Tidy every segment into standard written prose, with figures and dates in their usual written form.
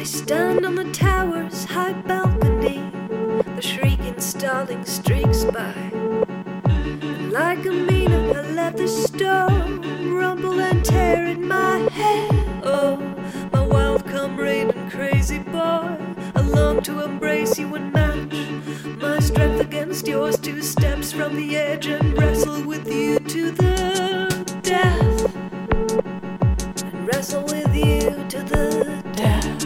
I stand on the tower's high balcony. The shrieking starling streaks by, and like a meaner I let the storm rumble and tear in my head. Oh, my wild comrade and crazy boy, I long to embrace you and match my strength against yours. 2 steps from the edge and wrestle with you to the death, and wrestle with you to the death.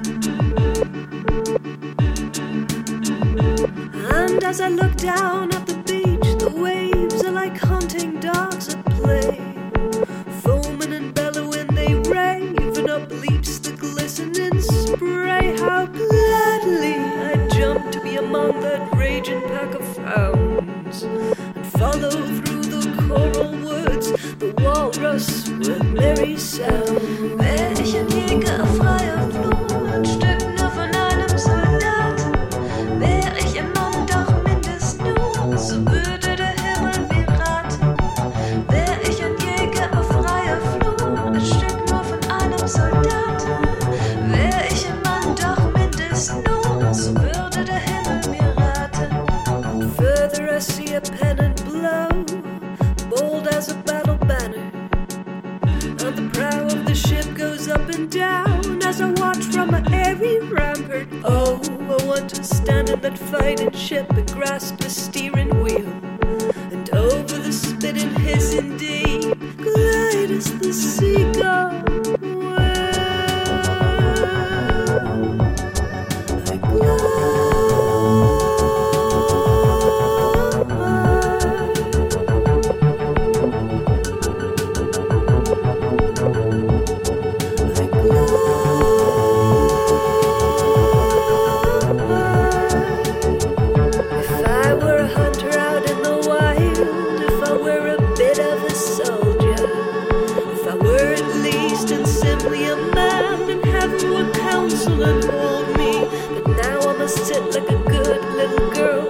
And as I look down at the beach, the waves are like hunting dogs at play, foaming and bellowing they rave, and up leaps the glistening spray. How gladly I jump to be among that raging pack of hounds, and follow through the coral woods the walrus with merry sound. Wär ich ein Jäger auf freier Flur, ein Stück nur von einem Soldat, wär ich im Mann doch mindestens nur, so würde der Himmel mir raten. Wär ich ein Jäger auf freier Flur, ein Stück nur von einem Soldat, wär ich im Mann doch mindestens nur, so würde der Himmel mir raten. Further I see a pennant blow, bold as a battle banner, and the prow of the ship goes up and down as I watch from my airy rampart. Oh, I want to stand in that fighting ship and grasp the steering wheel, and over the spitting hissing deep glide as the seagull. I glide. Sit like a good little girl